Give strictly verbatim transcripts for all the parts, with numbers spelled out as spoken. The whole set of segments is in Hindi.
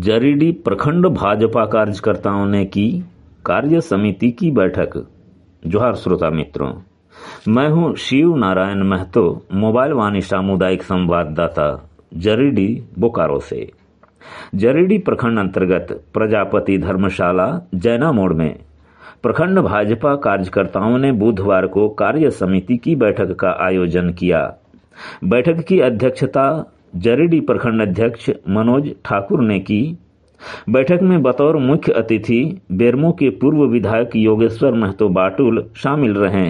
जरीडीह प्रखंड भाजपा कार्यकर्ताओं ने की कार्य समिति की बैठक। जोहार श्रोता मित्रों, मैं हूं शिव नारायण महतो, मोबाइल वाणी सामुदायिक संवाददाता जरीडीह बोकारो से। जरीडीह प्रखंड अंतर्गत प्रजापति धर्मशाला जैना मोड़ में प्रखंड भाजपा कार्यकर्ताओं ने बुधवार को कार्य समिति की बैठक का आयोजन किया। बैठक की अध्यक्षता जरीडीह प्रखंड अध्यक्ष मनोज ठाकुर ने की। बैठक में बतौर मुख्य अतिथि बेरमो के पूर्व विधायक योगेश्वर महतो बाटुल शामिल रहे।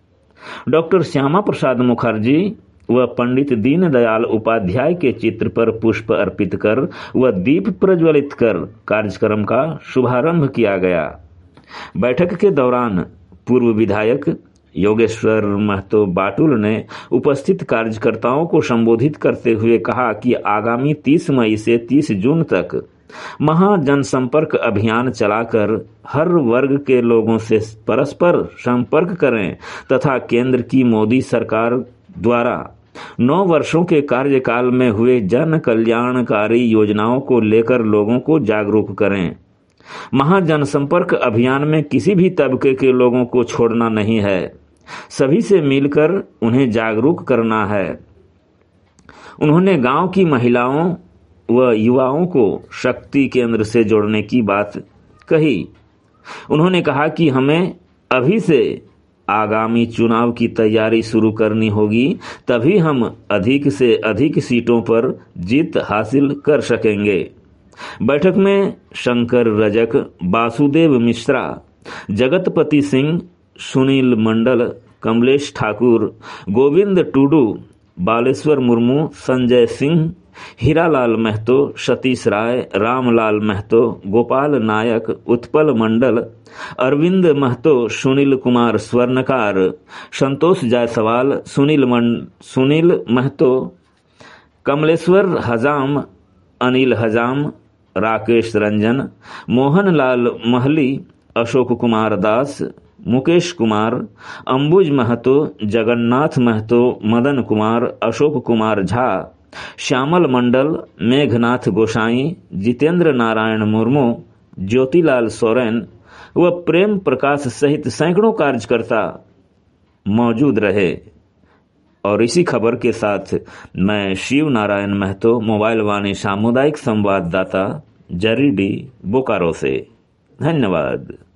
डॉक्टर श्यामा प्रसाद मुखर्जी व पंडित दीनदयाल उपाध्याय के चित्र पर पुष्प अर्पित कर व दीप प्रज्वलित कर कार्यक्रम का शुभारंभ किया गया। बैठक के दौरान पूर्व विधायक योगेश्वर महतो बाटुल ने उपस्थित कार्यकर्ताओं को संबोधित करते हुए कहा कि आगामी तीस मई से तीस जून तक महा जनसंपर्क अभियान चलाकर हर वर्ग के लोगों से परस्पर संपर्क करें तथा केंद्र की मोदी सरकार द्वारा नौ वर्षों के कार्यकाल में हुए जन कल्याणकारी योजनाओं को लेकर लोगों को जागरूक करें। महा जनसंपर्क अभियान में किसी भी तबके के लोगों को छोड़ना नहीं है, सभी से मिलकर उन्हें जागरूक करना है। उन्होंने गांव की महिलाओं व युवाओं को शक्ति केंद्र से जोड़ने की बात कही। उन्होंने कहा कि हमें अभी से आगामी चुनाव की तैयारी शुरू करनी होगी, तभी हम अधिक से अधिक सीटों पर जीत हासिल कर सकेंगे। बैठक में शंकर रजक, वासुदेव मिश्रा, जगतपति सिंह, सुनील मंडल, कमलेश ठाकुर, गोविंद टुडू, बालेश्वर मुर्मू, संजय सिंह, हीरालाल महतो, सतीश राय, रामलाल महतो, गोपाल नायक, उत्पल मंडल, अरविंद महतो, सुनील कुमार स्वर्णकार, संतोष जायसवाल, सुनील मंड सुनील महतो, कमलेश्वर हजाम, अनिल हजाम, राकेश रंजन, मोहन लाल महली, अशोक कुमार दास, मुकेश कुमार, अंबुज महतो, जगन्नाथ महतो, मदन कुमार, अशोक कुमार झा, श्यामल मंडल, मेघनाथ गोसाई, जितेंद्र नारायण मुर्मू, ज्योतिलाल सोरेन व प्रेम प्रकाश सहित सैकड़ों कार्यकर्ता मौजूद रहे। और इसी खबर के साथ मैं शिव नारायण महतो, मोबाइल वाणी सामुदायिक संवाददाता जरीडीह बोकारो से। धन्यवाद।